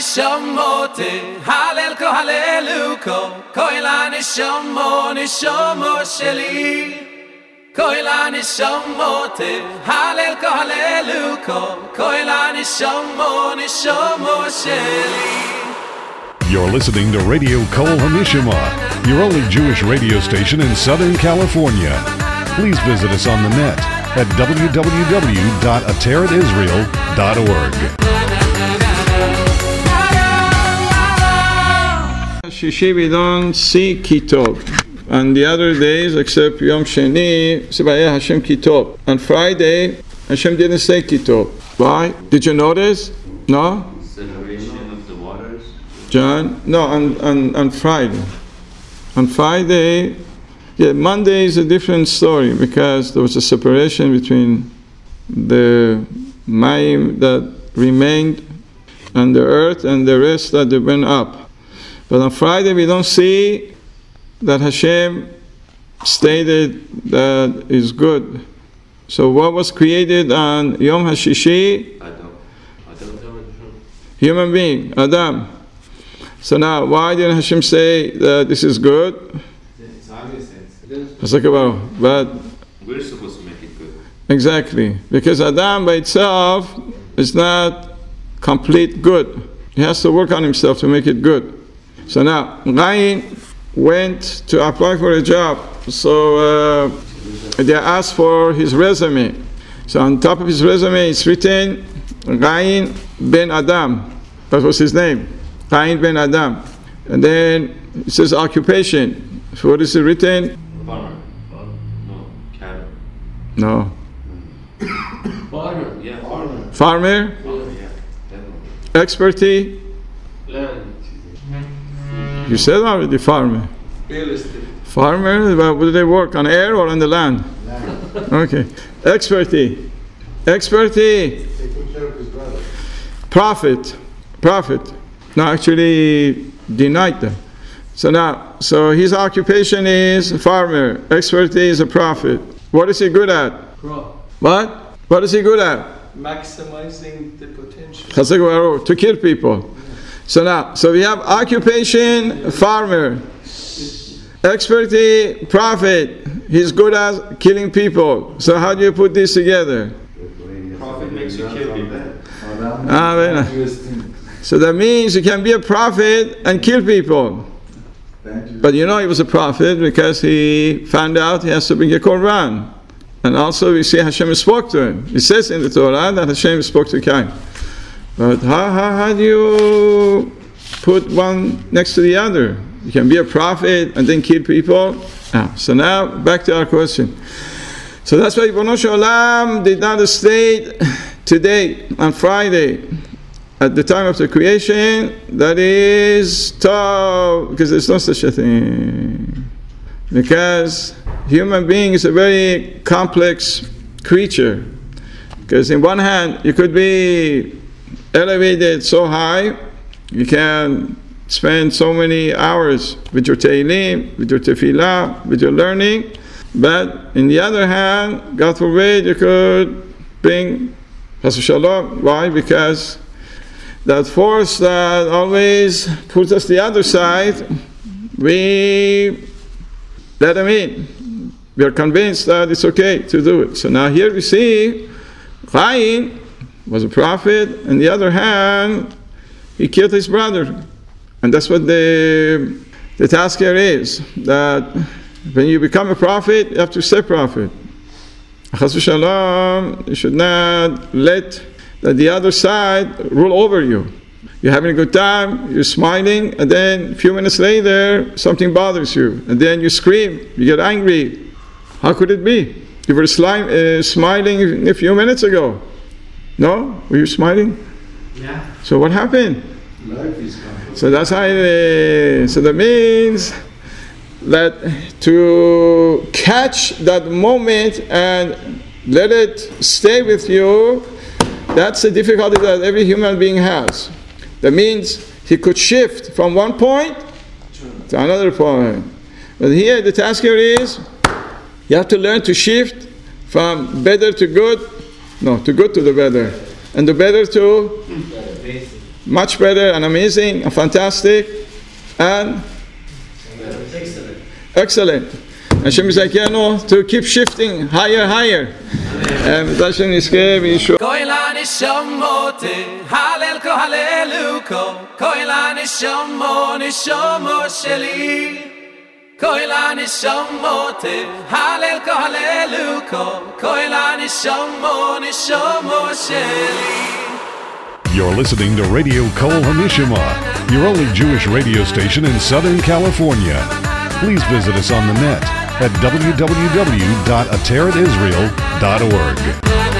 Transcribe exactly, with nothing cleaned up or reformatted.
nishamote, halel ko haleluko, koila nishamo, nishamo sheli. Koila nishamote, halel ko haleluko, koila nishamo, nishamo sheli. You're listening to Radio Kol HaNishama, your only Jewish radio station in Southern California. Please visit us on the net at w w w dot ateret israel dot org. Shishi we don't see Kitov. And the other days, except Yom Sheni, Sibayeh Hashem Kitov. On Friday, Hashem didn't say Kitov. Why? Did you notice? No? Separation of the waters. John? No, on, on, on Friday. On Friday, yeah, Monday is a different story because there was a separation between the Mayim that remained on the earth and the rest that they went up. But on Friday we don't see that Hashem stated that is good. So what was created on Yom HaShishi? Adam. Adam. Human being, Adam. So now, why didn't Hashem say that this is good? It's obvious. It's like about, but we're supposed to make it good. Exactly, because Adam by itself is not complete good. He has to work on himself to make it good. So now, Cain went to apply for a job. So uh, they asked for his resume. So on top of his resume, it's written Cain ben Adam. That was his name, Cain ben Adam. And then it says occupation. So what is it written? Farmer. No. Cattle. No. Farmer. Yeah. Farmer. Farmer. Oh, yeah. Definitely. Expertise. Land. You said already farmer. Real estate. Farmer, but do they work on air or on the land? Land. Okay. Expertise. Expertise. Taking care of his brother. Prophet. Prophet. No, actually denied them. So now, so his occupation is farmer. Expertise is a prophet. What is he good at? Crop. What? What is he good at? Maximizing the potential. To kill people. So now, so we have occupation, farmer. Expertise, prophet. He's good at killing people. So how do you put this together? Prophet makes you kill people. Ah, very nice. So that means you can be a prophet and kill people. But you know he was a prophet because he found out he has to bring a Korban. And also we see Hashem spoke to him. It says in the Torah that Hashem spoke to Cain. But how, how, how do you put one next to the other? You can be a prophet and then kill people? Ah, so now, back to our question. So that's why Ribono Shel Olam did not state today, on Friday, at the time of the creation, that is Tov, because there's no such a thing. Because human being is a very complex creature. Because in one hand, you could be elevated so high, you can spend so many hours with your Tehillim, with your Tefillah, with your learning. But in the other hand, God forbid, you could bring Chas v'Shalom. Why? Because that force that always puts us the other side, we let him in. We are convinced that it's okay to do it. So now here we see Cain was a prophet, on the other hand, he killed his brother. And that's what the the task here is, that when you become a prophet, you have to stay prophet. Chas v'Shalom, you should not let that the other side rule over you. You're having a good time, you're smiling, and then a few minutes later, something bothers you, and then you scream, you get angry. How could it be? You were slime, uh, smiling a few minutes ago. No? Were you smiling? Yeah. So what happened? Life is complicated. So that's how it is. So that means that to catch that moment and let it stay with you, that's the difficulty that every human being has. That means he could shift from one point to another point. But here the task here is, you have to learn to shift from better to good, no, to good to the better, and the better to much better and amazing and fantastic and Excellent. excellent. Hashem yizakenu to keep shifting higher, higher. And Hashem nizkeh v'yishua. Koila nishamote, halel ko haleluko. Koila nishamo, nishamo sheli. Koila nishamote, halel ko haleluko. Koila nishamo, nishamo sheli. You're listening to Radio Kol HaNishama, your only Jewish radio station in Southern California. Please visit us on the net at w w w dot ateret israel dot org.